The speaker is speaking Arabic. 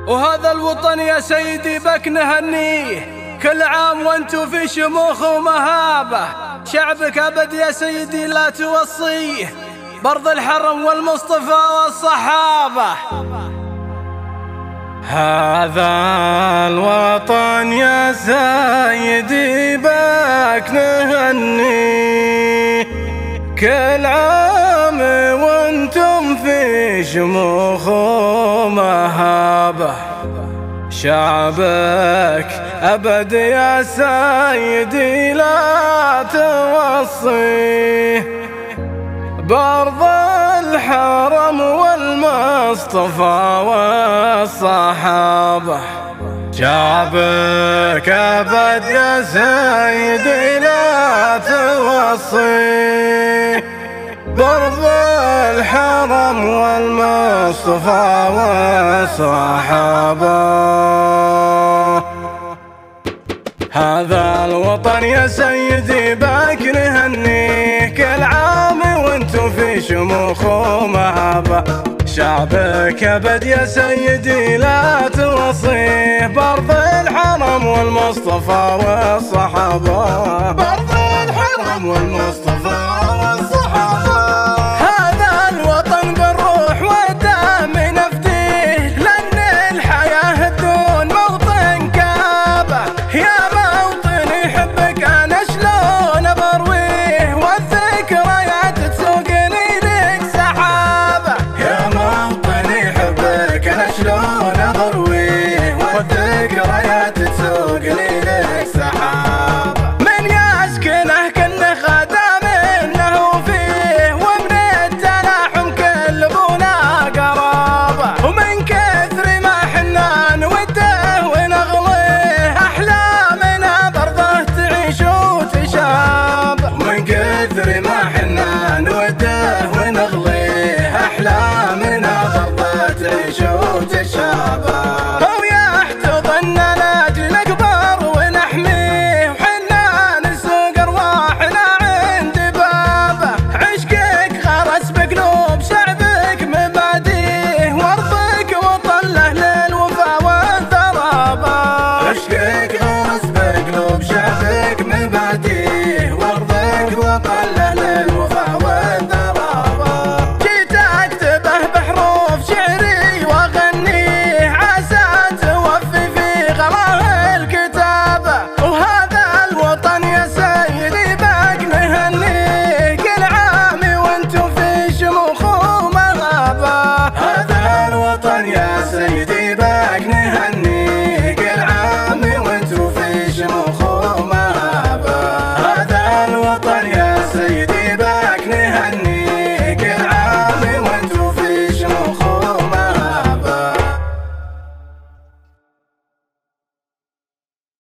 وهذا الوطن يا سيدي بك نهنيه كل عام وانتو في شموخ ومهابة. شعبك أبد يا سيدي لا توصيه برض الحرم والمصطفى والصحابة. هذا الوطن يا سيدي بك نهنيه كل عام وانتم في شموخ ومهابة. شعبك أبد يا سيدي لا توصيه برض الحرم والمصطفى والصحابة. شعبك أبد يا سيدي لا توصيه برض الحرم والمصطفى والصحابة. هذا الوطن يا سيدي بك نهنيه كل عام وانتو في شموخ ومهابة. شعبك أبد يا سيدي لا توصيه برض الحرم والمصطفى والصحابة. برض الحرم والمصطفى والصحابة. هذا الوطن بالروح والدم نفديه لأن الحياة بدون موطن كابة. يا موطن يحبك أنا شلون برويه والذكريات تسوقني لك سحابة. يا موطن يحبك أنا شلون برويه والذكريات تسوقني لك سحابة. من يسكنه كنه خدام منه وفيه ومن التلاحم كلبونا قرابة. ومن كثر ما حنا نوده ونغليه أحلامنا برضه تعيش وتشابه. ومن كثر ما حنا نوده ونغليه أحلامنا برضه تعيش وتشابه. هو يحتضننا لأجل أكبر ونحميه وحنا نسوق أرواحنا عند بابه. عشقك غرس بقلوب شعبك مباديه وأرضك وطن له للوفا والثرابة. عشقك غرس بقلوب شعبك مباديه وأرضك وطن له للوفا والثرابة. جيت أكتبه بحروف شعري وأغنيه عسى توفي في غراه الكتابة. وهذا الوطن يا سيدي بك نهنيه كل عام وانتو في شموخ ومهابة. هذا الوطن يا سيدي